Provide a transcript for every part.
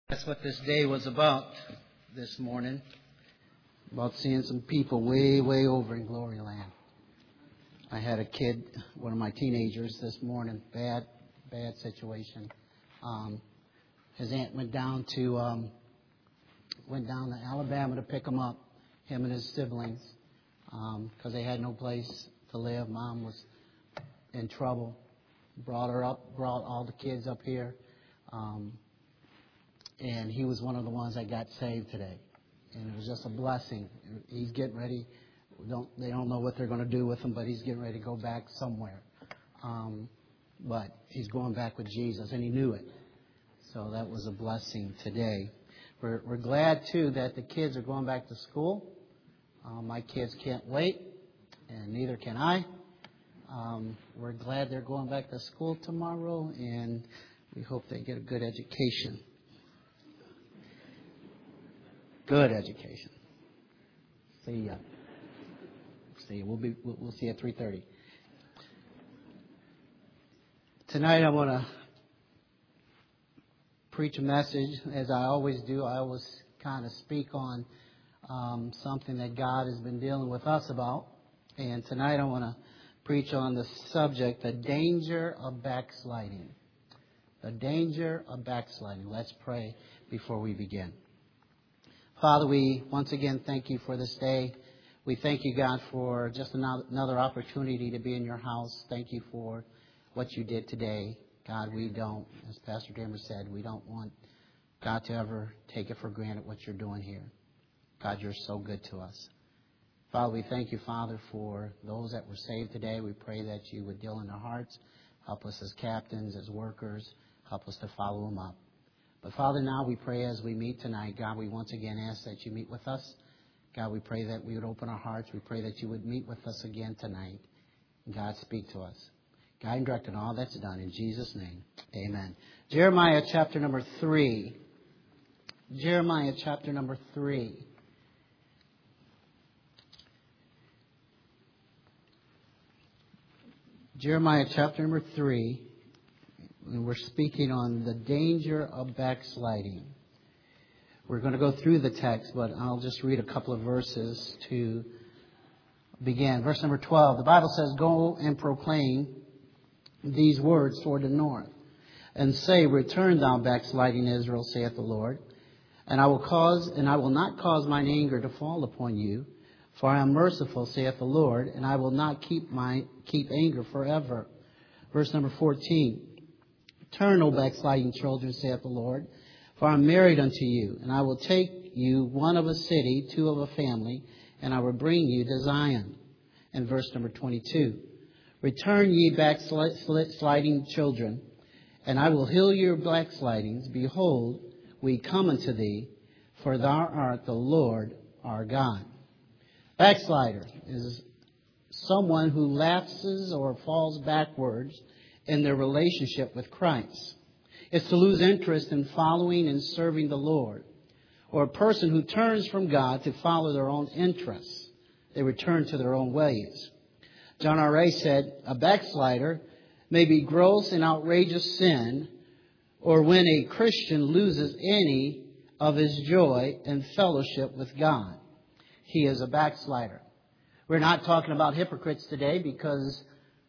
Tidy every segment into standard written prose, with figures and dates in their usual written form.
That's what this day was about this morning. About seeing some people way, way over in Glory Land. I had a kid, one of my teenagers this morning, bad situation. His aunt went down to Alabama to pick him up, him and his siblings, because they had no place to live. Mom was in trouble. Brought all the kids up here. And he was one of the ones that got saved today. And it was just a blessing. He's getting ready. They don't know what they're going to do with him, but he's getting ready to go back somewhere. But he's going back with Jesus, and he knew it. So that was a blessing today. We're glad, too, that the kids are going back to school. My kids can't wait, and neither can I. We're glad they're going back to school tomorrow, and we hope they get a good education. Good education. See ya. We'll see you at 3:30. Tonight I want to preach a message, as I always do. I always kind of speak on something that God has been dealing with us about. And tonight I want to preach on the subject, the danger of backsliding. The danger of backsliding. Let's pray before we begin. Father, we once again thank you for this day. We thank you, God, for just another opportunity to be in your house. Thank you for what you did today. God, we don't, as Pastor Damer said, we don't want God to ever take it for granted what you're doing here. God, you're so good to us. Father, we thank you, Father, for those that were saved today. We pray that you would deal in their hearts. Help us as captains, as workers. Help us to follow them up. But Father, now we pray as we meet tonight, God, we once again ask that you meet with us. God, we pray that we would open our hearts. We pray that you would meet with us again tonight. And God, speak to us. Guide and direct in all that's done. In Jesus' name, amen. Jeremiah chapter number 3. Jeremiah chapter number 3. Jeremiah chapter number 3. And we're speaking on the danger of backsliding. We're going to go through the text, but I'll just read a couple of verses to begin. Verse number 12. The Bible says, "Go and proclaim these words toward the north, and say, Return thou backsliding Israel, saith the Lord, and I will not cause mine anger to fall upon you, for I am merciful, saith the Lord, and I will not keep anger forever." Verse number 14. "Turn, O backsliding children, saith the Lord, for I am married unto you, and I will take you one of a city, two of a family, and I will bring you to Zion." And verse number 22. "Return, ye backsliding children, and I will heal your backslidings. Behold, we come unto thee, for thou art the Lord our God." Backslider is someone who lapses or falls backwards in their relationship with Christ. It's to lose interest in following and serving the Lord, or a person who turns from God to follow their own interests. They return to their own ways. John R. A. said, "A backslider may be gross and outrageous sin, or when a Christian loses any of his joy and fellowship with God. He is a backslider." We're not talking about hypocrites today, because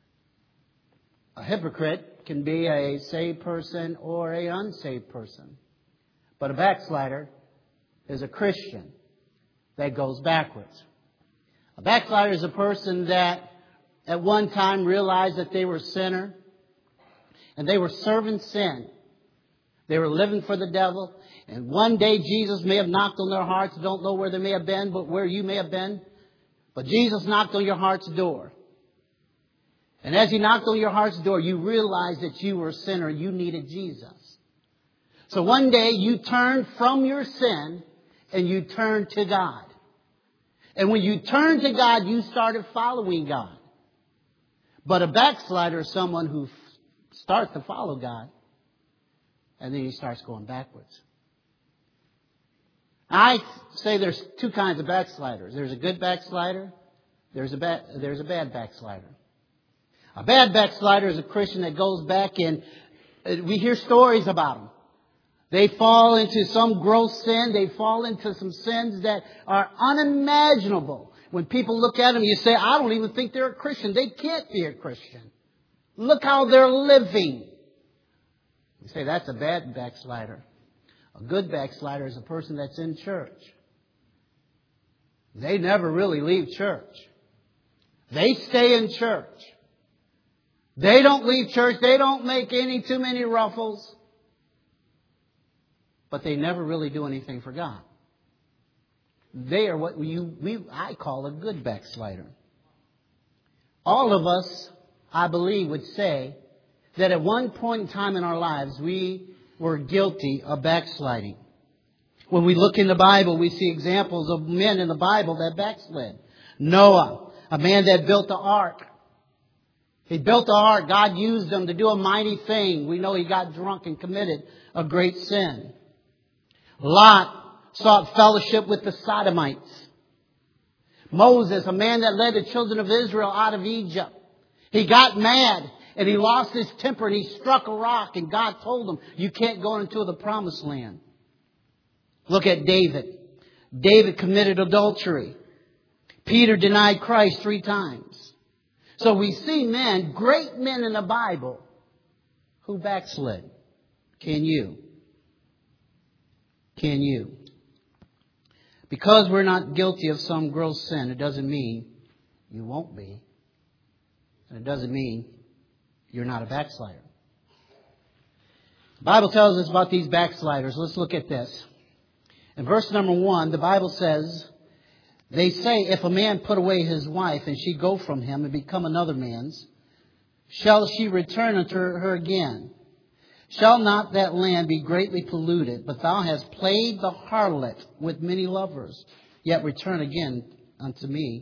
a hypocrite can be a saved person or an unsaved person. But a backslider is a Christian that goes backwards. A backslider is a person that at one time realized that they were a sinner and they were serving sin. They were living for the devil. And one day Jesus may have knocked on their hearts. Don't know where they may have been, but where you may have been. But Jesus knocked on your heart's door. And as he knocked on your heart's door, you realized that you were a sinner and you needed Jesus. So one day you turned from your sin and you turned to God. And when you turned to God, you started following God. But a backslider is someone who starts to follow God and then he starts going backwards. I say there's two kinds of backsliders. There's a good backslider. There's a bad backslider. A bad backslider is a Christian that goes back and we hear stories about them. They fall into some gross sin. They fall into some sins that are unimaginable. When people look at them, you say, I don't even think they're a Christian. They can't be a Christian. Look how they're living. You say, that's a bad backslider. A good backslider is a person that's in church. They never really leave church. They stay in church. They don't leave church. They don't make too many ruffles. But they never really do anything for God. They are what I call a good backslider. All of us, I believe, would say that at one point in time in our lives, we were guilty of backsliding. When we look in the Bible, we see examples of men in the Bible that backslid. Noah, a man that built the ark. He built the ark. God used him to do a mighty thing. We know he got drunk and committed a great sin. Lot sought fellowship with the Sodomites. Moses, a man that led the children of Israel out of Egypt. He got mad and he lost his temper and he struck a rock, and God told him, you can't go into the promised land. Look at David. David committed adultery. Peter denied Christ 3 times. So we see men, great men in the Bible, who backslid. Can you? Can you? Because we're not guilty of some gross sin, it doesn't mean you won't be. And it doesn't mean you're not a backslider. The Bible tells us about these backsliders. Let's look at this. In verse number 1, the Bible says, they say, if a man put away his wife and she go from him and become another man's, shall she return unto her again? Shall not that land be greatly polluted? But thou hast played the harlot with many lovers. Yet return again to me,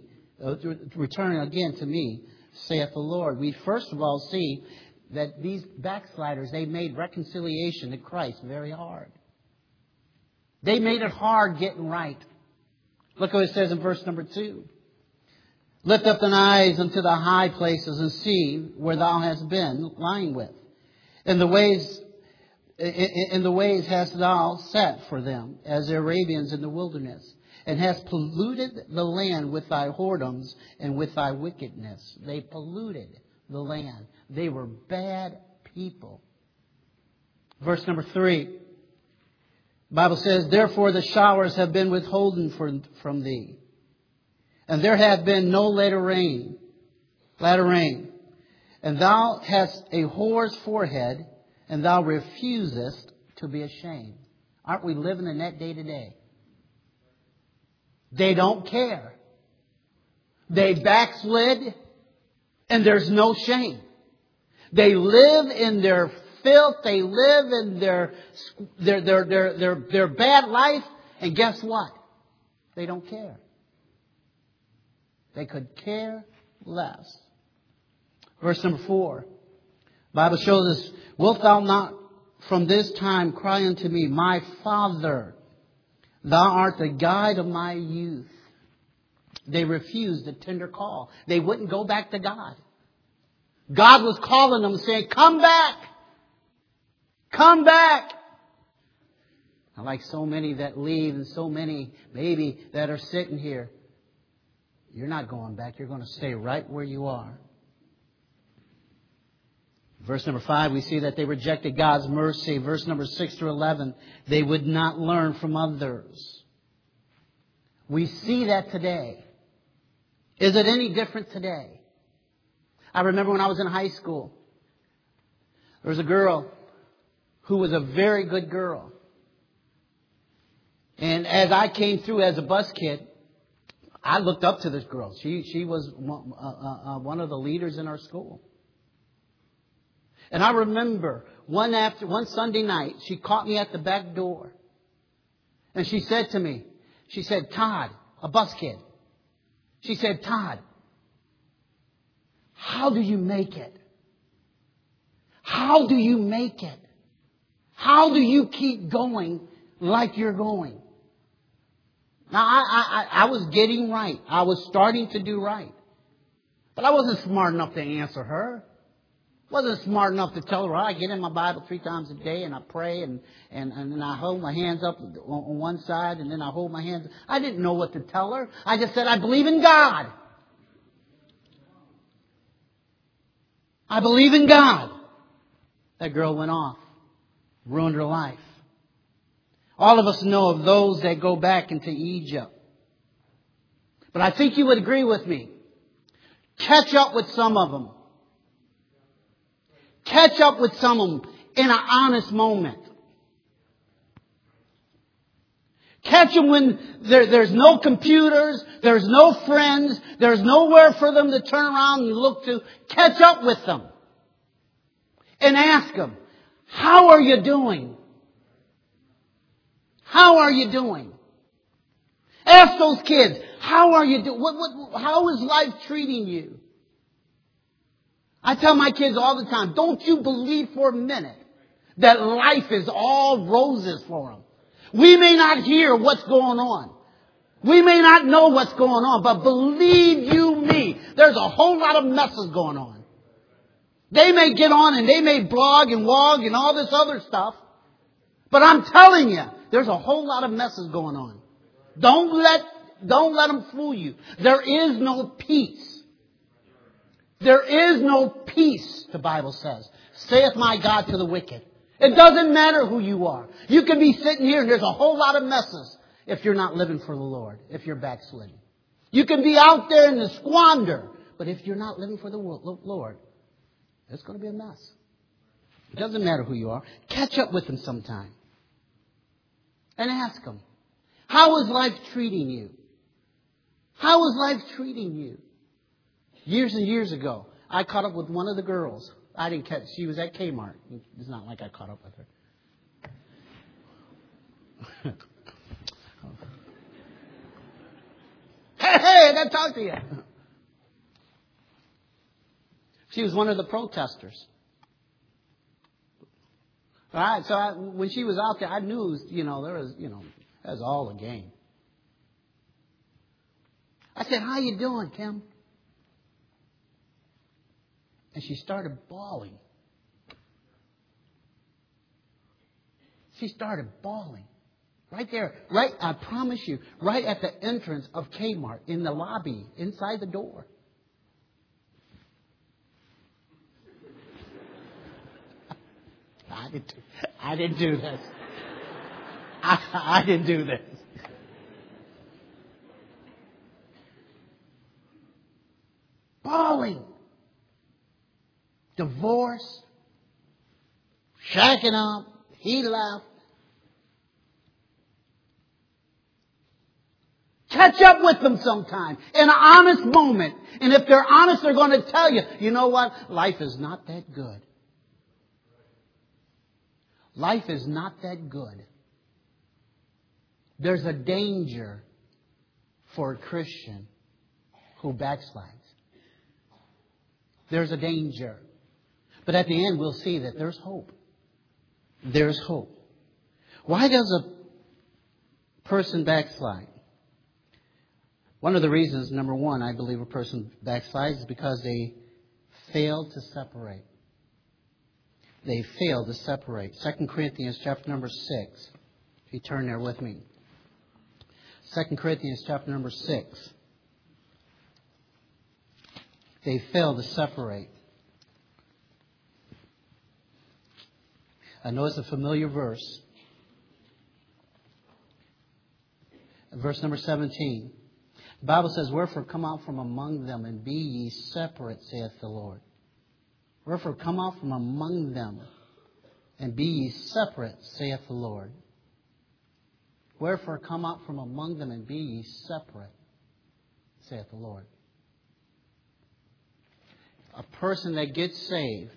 saith the Lord. We first of all see that these backsliders, they made reconciliation to Christ very hard. They made it hard getting right. Look what it says in verse number 2. Lift up thine eyes unto the high places and see where thou hast been lying with. In the ways hast thou sat for them, as the Arabians in the wilderness, and hast polluted the land with thy whoredoms and with thy wickedness. They polluted the land. They were bad people. Verse number 3. The Bible says, therefore the showers have been withholden from thee, and there hath been no latter rain. And thou hast a whore's forehead, and thou refusest to be ashamed. Aren't we living in that day today? They don't care. They backslid, and there's no shame. They live in their filth. They live in their bad life. And guess what? They don't care. They could care less. Verse number 4. The Bible shows us, wilt thou not from this time cry unto me, my Father, thou art the guide of my youth. They refused the tender call. They wouldn't go back to God. God was calling them saying, come back. Come back. I like so many that leave and so many maybe that are sitting here. You're not going back. You're going to stay right where you are. Verse number 5, we see that they rejected God's mercy. Verse number 6 through 11, they would not learn from others. We see that today. Is it any different today? I remember when I was in high school, there was a girl who was a very good girl. And as I came through as a bus kid, I looked up to this girl. She was one of the leaders in our school. And I remember one Sunday night, she caught me at the back door. And she said to me, she said, Todd, a bus kid. She said, Todd, how do you make it? How do you make it? How do you keep going like you're going? Now, I was getting right. I was starting to do right. But I wasn't smart enough to answer her. Wasn't smart enough to tell her, I get in my Bible 3 times a day and I pray and then I hold my hands up on one side and then I hold my hands. I didn't know what to tell her. I just said, I believe in God. I believe in God. That girl went off. Ruined her life. All of us know of those that go back into Egypt. But I think you would agree with me. Catch up with some of them. Catch up with some of them in an honest moment. Catch them when there's no computers, there's no friends, there's nowhere for them to turn around and look to. Catch up with them. And ask them, how are you doing? How are you doing? Ask those kids, how are you doing? How is life treating you? I tell my kids all the time, don't you believe for a minute that life is all roses for them. We may not hear what's going on. We may not know what's going on, but believe you me, there's a whole lot of messes going on. They may get on and they may blog and wog and all this other stuff, but I'm telling you, there's a whole lot of messes going on. Don't let them fool you. There is no peace. There is no peace, the Bible says. Saith my God to the wicked. It doesn't matter who you are. You can be sitting here and there's a whole lot of messes if you're not living for the Lord, if you're backsliding. You can be out there in the squander, but if you're not living for the Lord, it's going to be a mess. It doesn't matter who you are. Catch up with them sometime. And ask them, how is life treating you? How is life treating you? Years and years ago, I caught up with one of the girls. She was at Kmart. It's not like I caught up with her. Hey, I got to talk to you. She was one of the protesters. All right, so when she was out there, I knew, that was all a game. I said, how you doing, Kim? And she started bawling. She started bawling. Right there, I promise you, right at the entrance of Kmart, in the lobby, inside the door. I didn't do this. I didn't do this. Bawling. Divorce. Shacking up. He left. Catch up with them sometime in an honest moment. And if they're honest, they're going to tell you, you know what? Life is not that good. Life is not that good. There's a danger for a Christian who backslides. There's a danger. But at the end, we'll see that there's hope. There's hope. Why does a person backslide? One of the reasons, number one, I believe a person backslides is because they fail to separate. They fail to separate. 2 Corinthians chapter number 6. If you turn there with me. 2 Corinthians chapter number 6. They fail to separate. I know it's a familiar verse. Verse number 17. The Bible says, wherefore come out from among them and be ye separate, saith the Lord. Wherefore come out from among them and be ye separate, saith the Lord. Wherefore come out from among them and be ye separate, saith the Lord. A person that gets saved,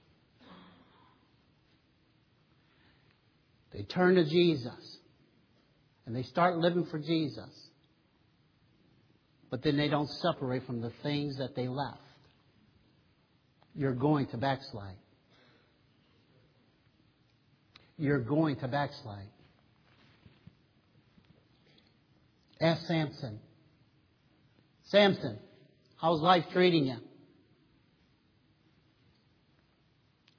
they turn to Jesus and they start living for Jesus. But then they don't separate from the things that they left. You're going to backslide. You're going to backslide. Ask Samson. Samson, how's life treating you?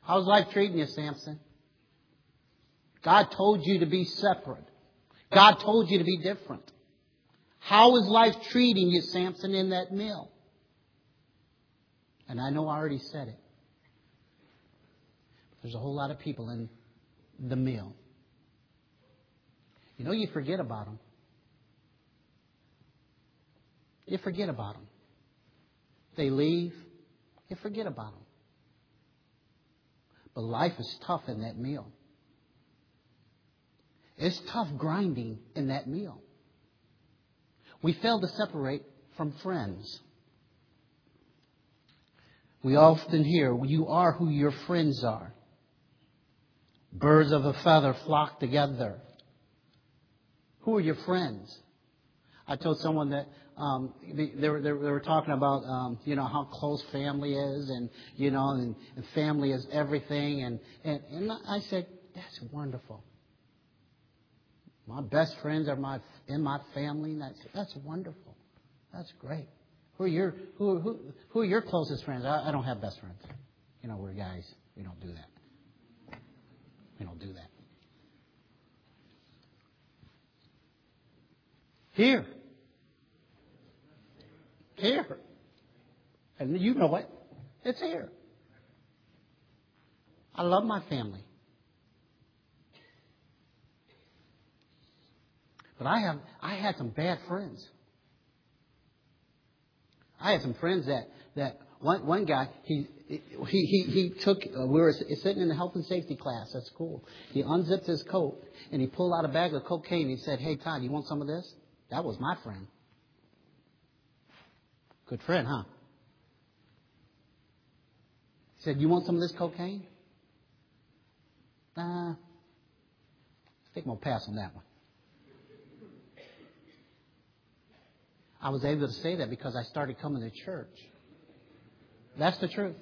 How's life treating you, Samson? God told you to be separate. God told you to be different. How is life treating you, Samson, in that meal? And I know I already said it. There's a whole lot of people in the meal. You know, you forget about them. You forget about them. They leave. You forget about them. But life is tough in that meal. It's tough grinding in that meal. We fail to separate from friends. We often hear, you are who your friends are. Birds of a feather flock together. Who are your friends? I told someone that they were talking about how close family is, and family is everything, and I said, that's wonderful. My best friends are in my family. That's wonderful. That's great. Who are your closest friends? I don't have best friends. We're guys. We don't do that. We don't do that. Here. And you know it. It's here. I love my family. But I had some bad friends. I had some friends that one guy, he took, we were sitting in the health and safety class at school. He unzipped his coat and he pulled out a bag of cocaine. He said, "Hey, Todd, you want some of this?" That was my friend. Good friend, huh? He said, "You want some of this cocaine?" I think I'm going to pass on that one. I was able to say that because I started coming to church. That's the truth.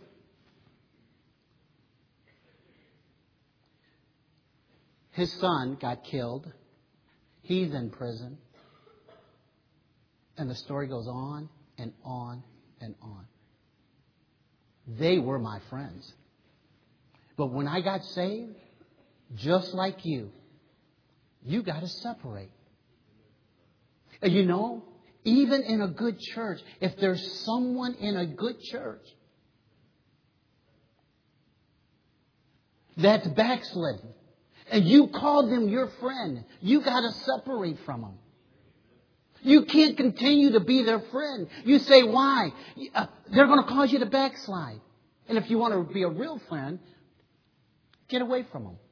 His son got killed. He's in prison. And the story goes on and on and on. They were my friends. But when I got saved, just like you got to separate. And even in a good church, if there's someone in a good church that's backslidden, and you call them your friend, you got to separate from them. You can't continue to be their friend. You say, why? They're going to cause you to backslide. And if you want to be a real friend, get away from them.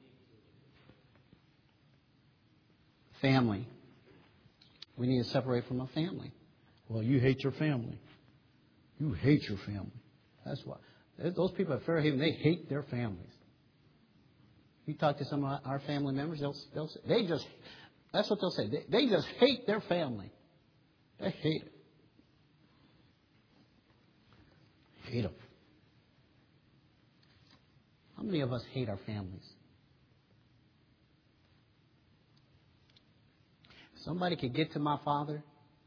Family. We need to separate from a family. Well, you hate your family. You hate your family. That's why. Those people at Fairhaven, they hate their families. You talk to some of our family members, they'll say, that's what they'll say. They just hate their family. They hate it. Hate them. How many of us hate our families? If somebody could get to my father,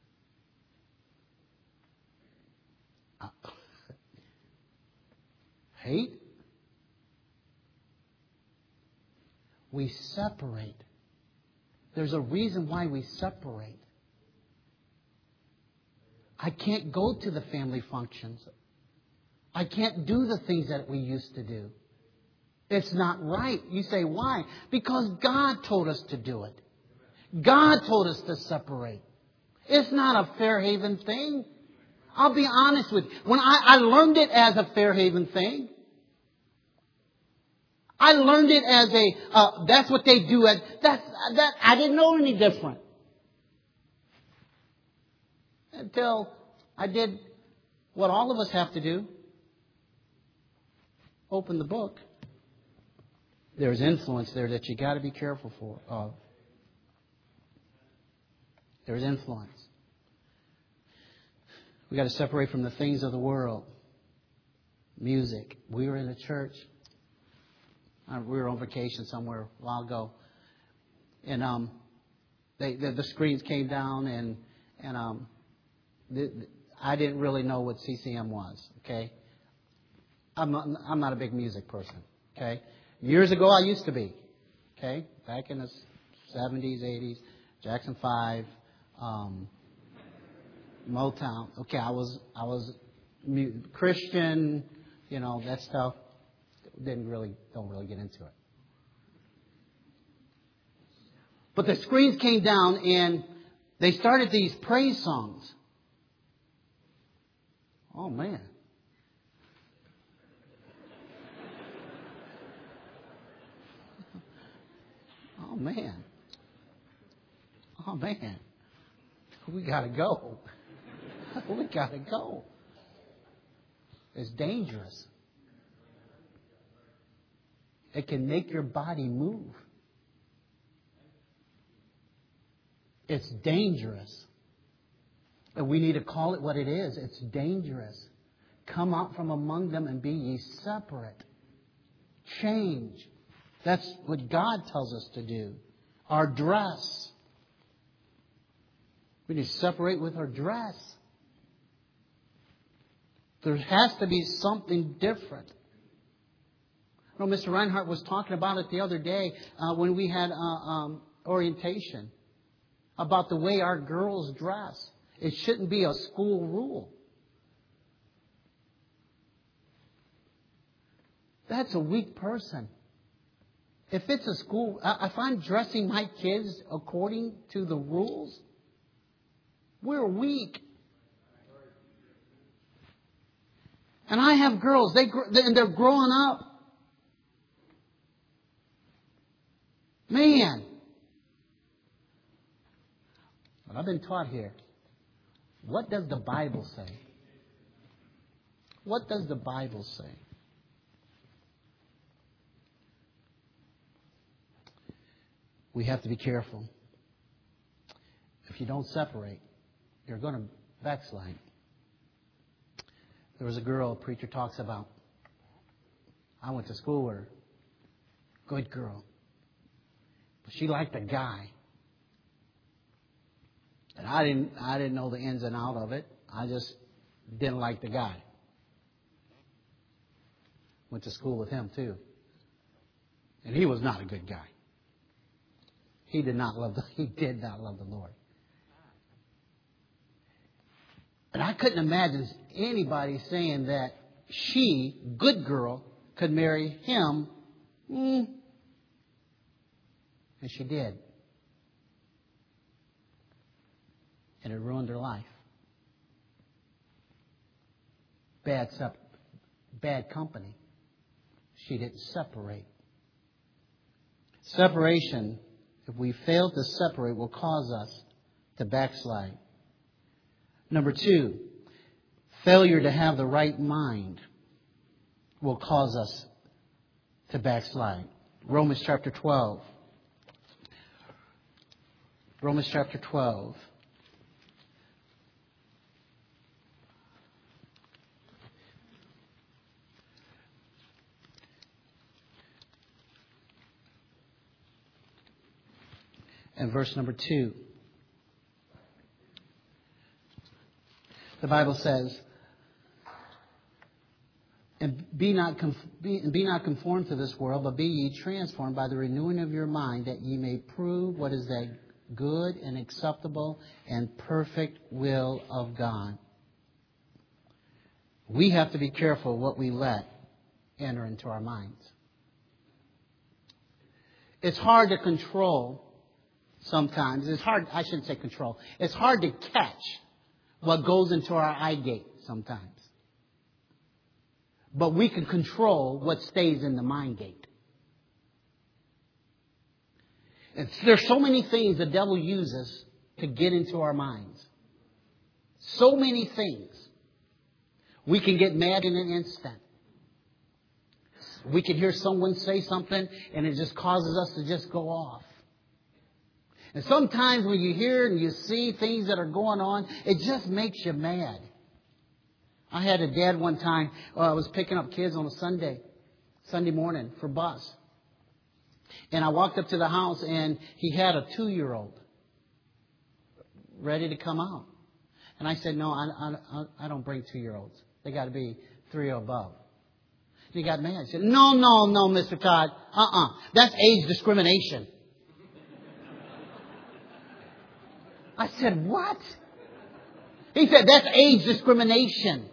hate? We separate. There's a reason why we separate. I can't go to the family functions. I can't do the things that we used to do. It's not right. You say, why? Because God told us to do it. God told us to separate. It's not a Fairhaven thing. I'll be honest with you. When I learned it as a Fairhaven thing. I learned it as that's what they do. I didn't know any different. Until I did what all of us have to do. Open the book. There's influence there that you got to be careful of. There's influence. We got to separate from the things of the world. Music. We were in a church. We were on vacation somewhere a while ago, and the screens came down, and I didn't really know what CCM was. Okay, I'm not a big music person. Okay? Years ago, I used to be. Okay? Back in the 70s, 80s, Jackson 5, Motown. Okay, I was Christian, that stuff. Don't really get into it. But the screens came down and they started these praise songs. Oh, man. Oh, man. Oh, man. We got to go. We got to go. It's dangerous. It can make your body move. It's dangerous. And we need to call it what it is. It's dangerous. Come out from among them and be ye separate. Change. That's what God tells us to do. Our dress. We need to separate with our dress. There has to be something different. I know Mr. Reinhardt was talking about it the other day when we had orientation. About the way our girls dress. It shouldn't be a school rule. That's a weak person. If it's a school, if I'm dressing my kids according to the rules, we're weak. And I have girls, they're growing up. Man. But I've been taught here. What does the Bible say? What does the Bible say? We have to be careful. If you don't separate, you're going to backslide. There was a girl a preacher talks about. I went to school with her. Good girl. But she liked a guy. And I didn't know the ins and outs of it. I just didn't like the guy. Went to school with him too. And he was not a good guy. He did not love the Lord. And I couldn't imagine anybody saying that she, good girl, could marry him. And she did. And it ruined her life. Bad company. She didn't separate. Separation, if we fail to separate, will cause us to backslide. Number 2, failure to have the right mind will cause us to backslide. Romans chapter 12. Romans chapter 12. And verse number 2. The Bible says, and be not conformed to this world, but be ye transformed by the renewing of your mind, that ye may prove what is that good and acceptable and perfect will of God. We have to be careful what we let enter into our minds. It's hard to control sometimes. It's hard, I shouldn't say control. It's hard to catch what goes into our eye gate sometimes. But we can control what stays in the mind gate. There's so many things the devil uses to get into our minds. So many things. We can get mad in an instant. We can hear someone say something and it just causes us to just go off. And sometimes when you hear and you see things that are going on, it just makes you mad. I had a dad one time, I was picking up kids on a Sunday morning for bus. And I walked up to the house and he had a 2-year-old ready to come out. And I said, no, I don't bring 2-year-olds. They got to be 3 or above. He got mad. He said, no, Mr. Todd. That's age discrimination. I said, what? He said, that's age discrimination.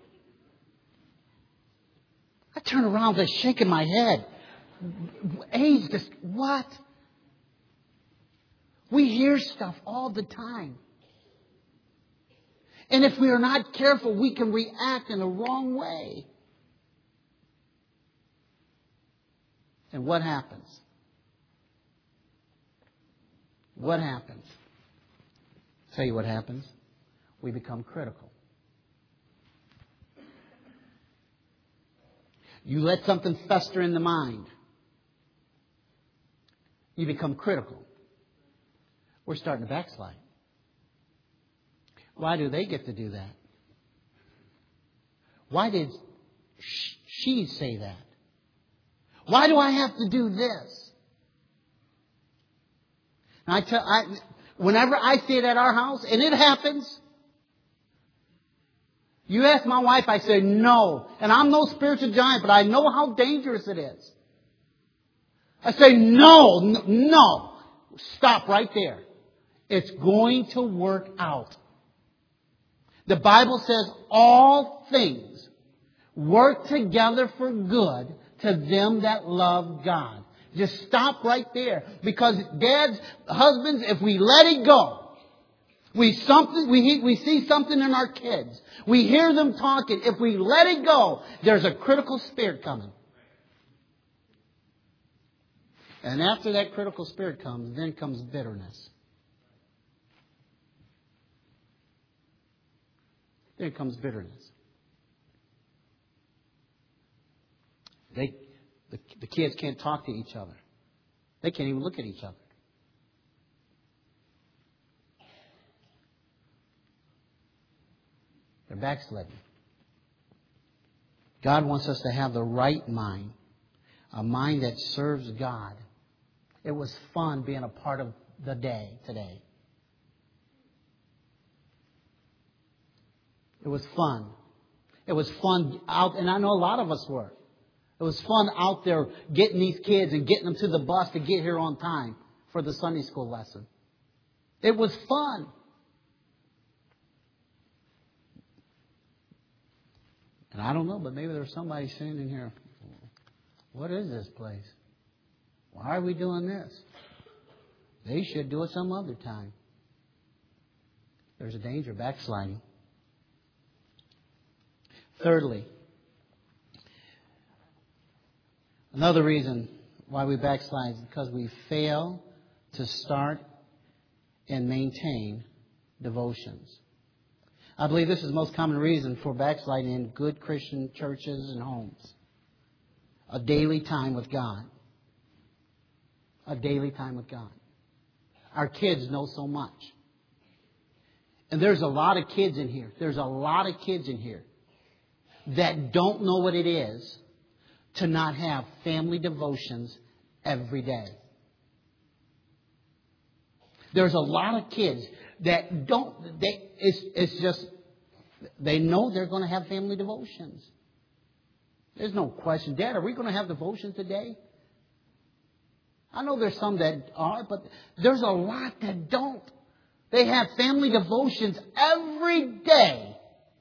I turned around and shaking my head. What? We hear stuff all the time. And if we are not careful, we can react in the wrong way. And what happens? What happens? I'll tell you what happens. We become critical. You let something fester in the mind. You become critical. We're starting to backslide. Why do they get to do that? Why did she say that? Why do I have to do this? Whenever I say it at our house, and it happens, you ask my wife, I say no. And I'm no spiritual giant, but I know how dangerous it is. I say no. Stop right there. It's going to work out. The Bible says all things work together for good to them that love God. Just stop right there. Because dads, husbands, if we let it go, we see something in our kids. We hear them talking. If we let it go, there's a critical spirit coming. And after that critical spirit comes, then comes bitterness. Then comes bitterness. The kids can't talk to each other. They can't even look at each other. They're backsliding. God wants us to have the right mind, a mind that serves God. It was fun being a part of the day today. It was fun. It was fun out, and I know a lot of us were. It was fun out there getting these kids and getting them to the bus to get here on time for the Sunday school lesson. It was fun. And I don't know, but maybe there's somebody sitting in here. What is this place? Why are we doing this? They should do it some other time. There's a danger of backsliding. Thirdly, another reason why we backslide is because we fail to start and maintain devotions. I believe this is the most common reason for backsliding in good Christian churches and homes. A daily time with God. A daily time with God. Our kids know so much. And there's a lot of kids in here. There's a lot of kids in here that don't know what it is to not have family devotions every day. There's a lot of kids that don't, they know they're going to have family devotions. There's no question. Dad, are we going to have devotions today? I know there's some that are, but there's a lot that don't. They have family devotions every day.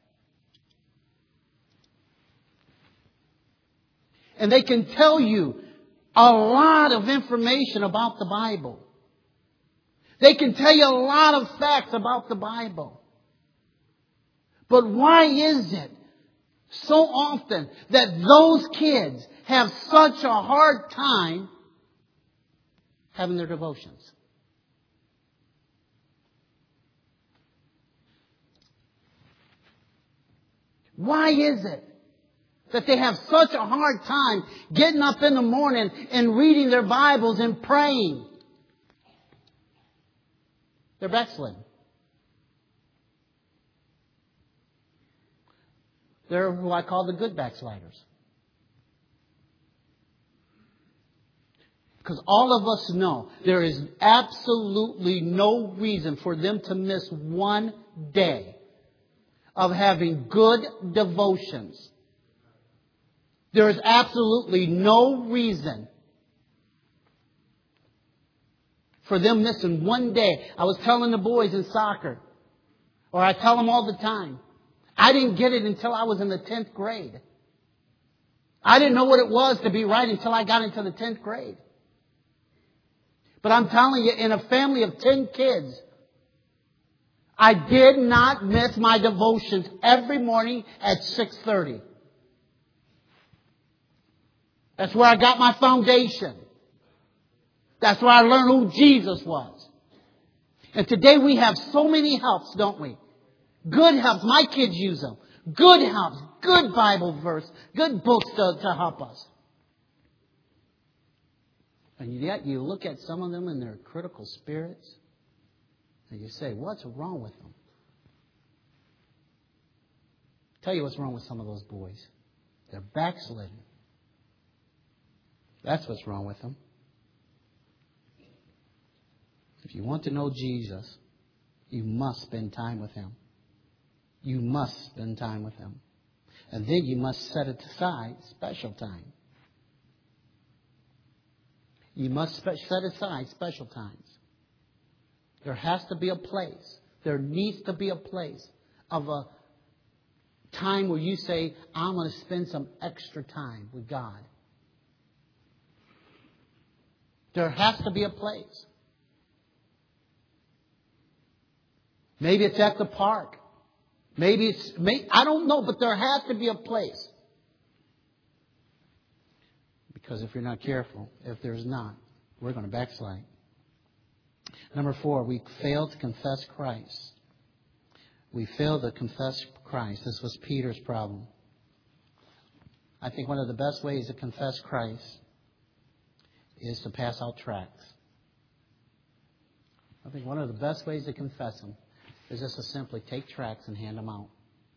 And they can tell you a lot of information about the Bible. They can tell you a lot of facts about the Bible. But why is it so often that those kids have such a hard time having their devotions? Why is it that they have such a hard time getting up in the morning and reading their Bibles and praying? They're backsliding. They're who I call the good backsliders. Because all of us know there is absolutely no reason for them to miss one day of having good devotions. There is absolutely no reason for them missing one day. I was telling the boys in soccer, or I tell them all the time, I didn't get it until I was in the 10th grade. I didn't know what it was to be right until I got into the 10th grade. But I'm telling you, in a family of 10 kids, I did not miss my devotions every morning at 6:30. That's where I got my foundation. That's where I learned who Jesus was. And today we have so many helps, don't we? Good helps. My kids use them. Good helps. Good Bible verse. Good books to help us. And yet you look at some of them and their critical spirits and you say, what's wrong with them? I'll tell you what's wrong with some of those boys. They're backslidden. That's what's wrong with them. If you want to know Jesus, you must spend time with Him. You must spend time with Him. And then you must set it aside special time. You must set aside special times. There has to be a place. There needs to be a place of a time where you say, I'm going to spend some extra time with God. There has to be a place. Maybe it's at the park. I don't know, but there has to be a place. Because if you're not careful, if there's not, we're going to backslide. Number 4, we fail to confess Christ. We fail to confess Christ. This was Peter's problem. I think one of the best ways to confess Christ is to pass out tracts. I think one of the best ways to confess Him is just to simply take tracts and hand them out.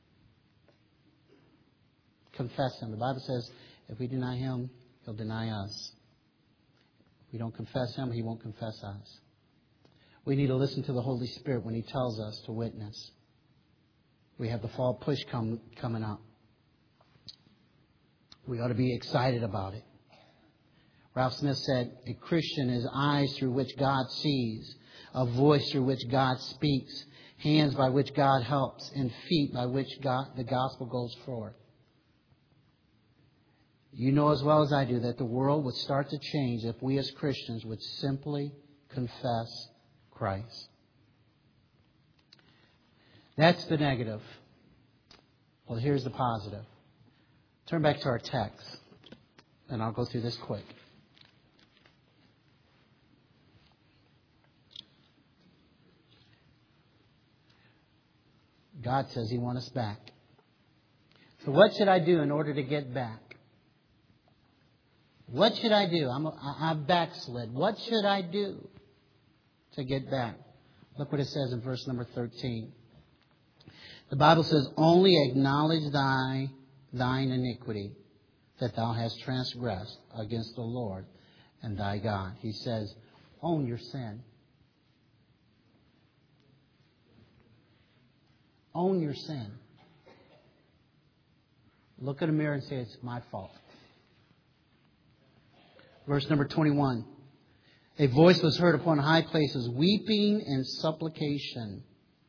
Confess Him. The Bible says if we deny Him, He'll deny us. If we don't confess Him, He won't confess us. We need to listen to the Holy Spirit when He tells us to witness. We have the fall push coming up. We ought to be excited about it. Ralph Smith said, a Christian is eyes through which God sees, a voice through which God speaks, hands by which God helps, and feet by which the gospel goes forth. You know as well as I do that the world would start to change if we as Christians would simply confess Christ. That's the negative. Well, here's the positive. Turn back to our text, and I'll go through this quick. God says He wants us back. So what should I do in order to get back? What should I do? I'm backslid. What should I do to get back? Look what it says in verse number 13. The Bible says, only acknowledge thine iniquity, that thou hast transgressed against the Lord and thy God. He says, own your sin. Own your sin. Look in the mirror and say, it's my fault. Verse number 21. A voice was heard upon high places, weeping and supplication.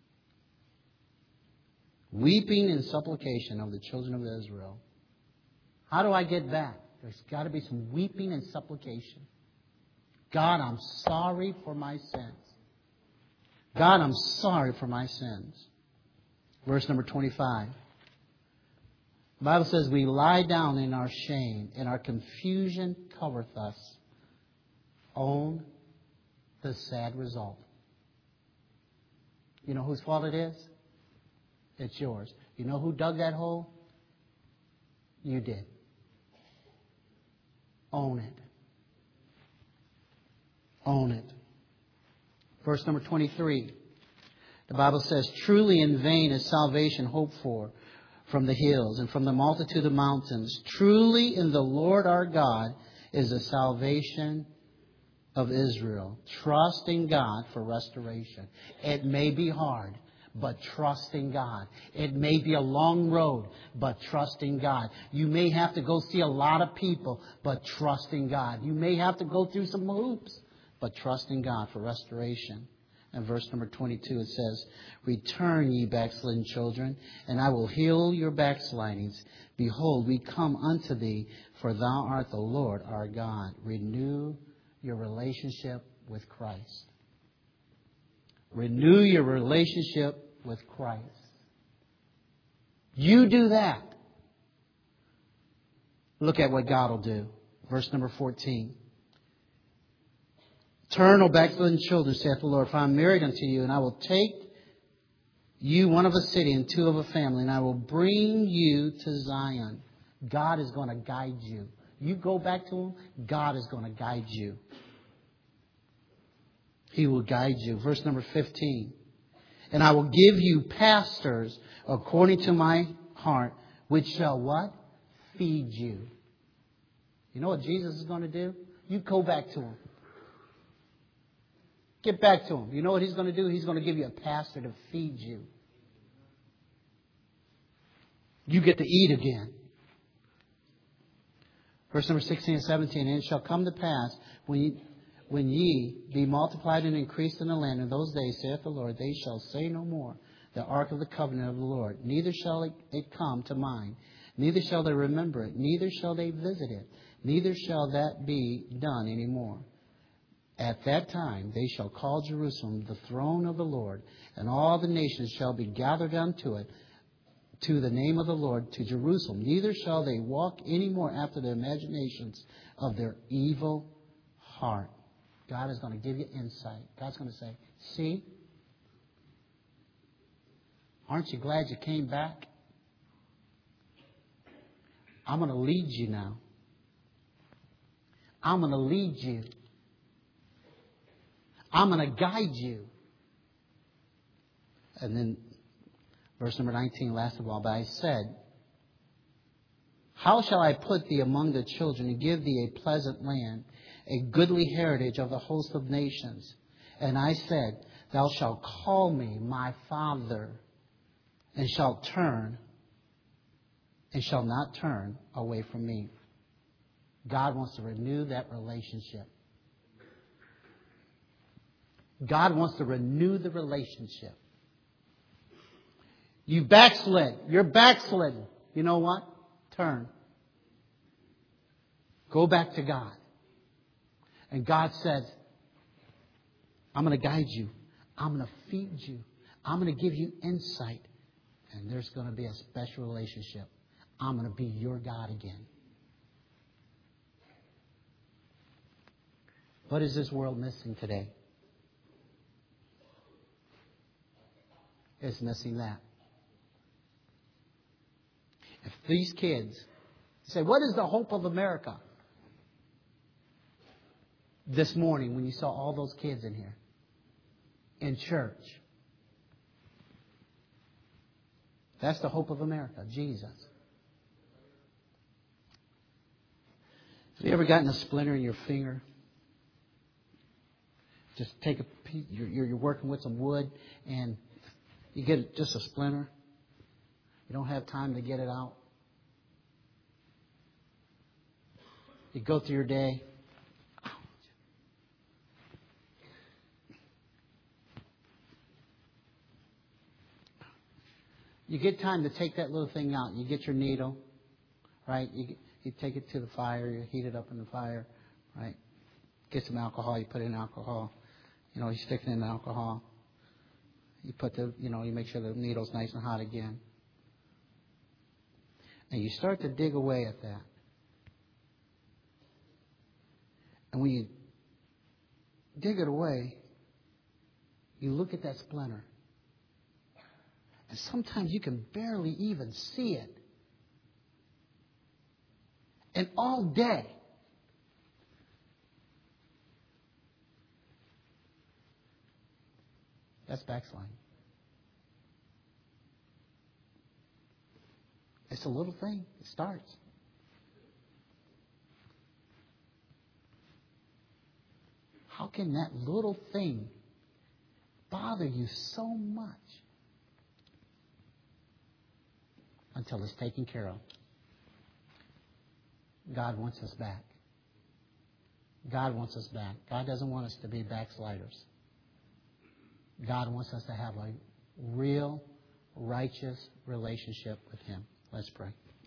Weeping and supplication of the children of Israel. How do I get back? There's got to be some weeping and supplication. God, I'm sorry for my sins. God, I'm sorry for my sins. Verse number 25. The Bible says, we lie down in our shame, and our confusion covereth us. Own the sad result. You know whose fault it is? It's yours. You know who dug that hole? You did. Own it. Own it. Verse number 23. The Bible says, truly in vain is salvation hoped for from the hills and from the multitude of mountains. Truly in the Lord our God is the salvation of Israel. Trust in God for restoration. It may be hard, but trust in God. It may be a long road, but trust in God. You may have to go see a lot of people, but trust in God. You may have to go through some hoops, but trust in God for restoration. And verse number 22, it says, Return, ye backslidden children, and I will heal your backslidings. Behold, we come unto thee, for thou art the Lord our God. Renew your relationship with Christ. Renew your relationship with Christ. You do that. Look at what God will do. Verse number 14. Turn, O backslidden children, saith the Lord, for I am married unto you, and I will take you one of a city and two of a family, and I will bring you to Zion. God is going to guide you. You go back to Him, God is going to guide you. He will guide you. Verse number 15. And I will give you pastors according to my heart, which shall what? Feed you. You know what Jesus is going to do? You go back to Him. Get back to Him. You know what He's going to do? He's going to give you a pastor to feed you. You get to eat again. Verse number 16 and 17. And it shall come to pass when ye be multiplied and increased in the land in those days, saith the Lord, they shall say no more, the ark of the covenant of the Lord. Neither shall it come to mind. Neither shall they remember it. Neither shall they visit it. Neither shall that be done any more. At that time they shall call Jerusalem the throne of the Lord, and all the nations shall be gathered unto it, to the name of the Lord, to Jerusalem. Neither shall they walk any more after the imaginations of their evil heart. God is going to give you insight. God's going to say, see, aren't you glad you came back? I'm going to lead you now. I'm going to lead you. I'm going to guide you. And then verse number 19, last of all, but I said, how shall I put thee among the children and give thee a pleasant land, a goodly heritage of the host of nations? And I said, thou shalt call me my Father, and shalt turn, and shall not turn away from me. God wants to renew that relationship. God wants to renew the relationship. You backslid. You're backslidden. You know what? Turn. Go back to God. And God says, I'm going to guide you. I'm going to feed you. I'm going to give you insight. And there's going to be a special relationship. I'm going to be your God again. What is this world missing today? It's missing that. If these kids say, what is the hope of America? This morning when you saw all those kids in here, in church. That's the hope of America, Jesus. Have you ever gotten a splinter in your finger? Just take a piece, you're working with some wood and you get just a splinter. You don't have time to get it out. You go through your day. You get time to take that little thing out. You get your needle, right? You take it to the fire. You heat it up in the fire, right? Get some alcohol. You put in alcohol. You stick it in the alcohol. You put you make sure the needle's nice and hot again. And you start to dig away at that. And when you dig it away, you look at that splinter. And sometimes you can barely even see it. And all day, that's backsliding. It's a little thing. It starts. How can that little thing bother you so much? until it's taken care of. God wants us back. God wants us back. God doesn't want us to be backsliders. God wants us to have a real, righteous relationship with Him. Let's pray.